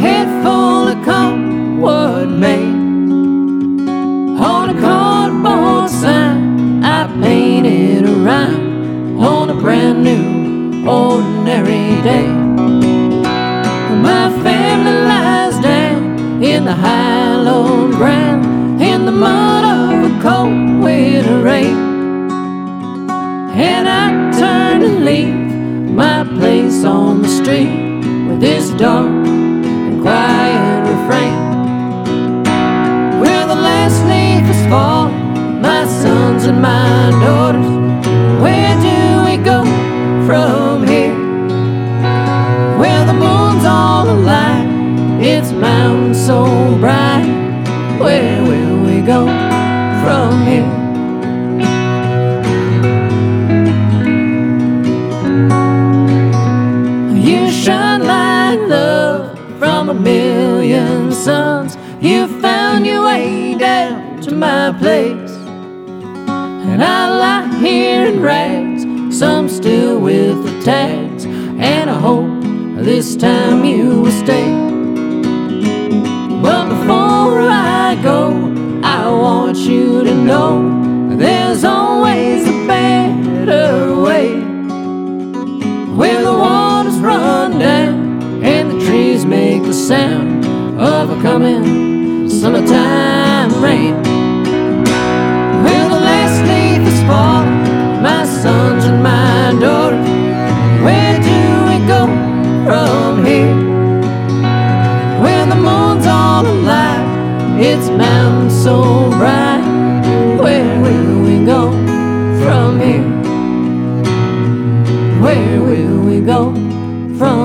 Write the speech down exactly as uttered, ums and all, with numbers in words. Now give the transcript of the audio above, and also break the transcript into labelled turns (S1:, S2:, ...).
S1: head full of cardboard made. On a cardboard sign I painted a rhyme on a brand new ordinary day. My family lies down in the hallowed ground, in the mud of a cold winter rain. And I turn to leave my place on the street with this dark and quiet refrain. Where the last leaf is falling, my sons and my daughters, where do we go from here? Where the moon's all alight, its mountain so bright, where will we go from here? You shine like love from a million suns. You found your way down to my place, and I lie here in rags, some still with the tags, and I hope this time you will stay. But before I go, I want you to know there's always a better way, where the waters run down and the trees make the sound of a coming summertime rain. Where the last leaf is falling, my sons and my daughters, where do we go from here? Where the moon's all alive, its mountain so bright, where will we go from here? Where will we go from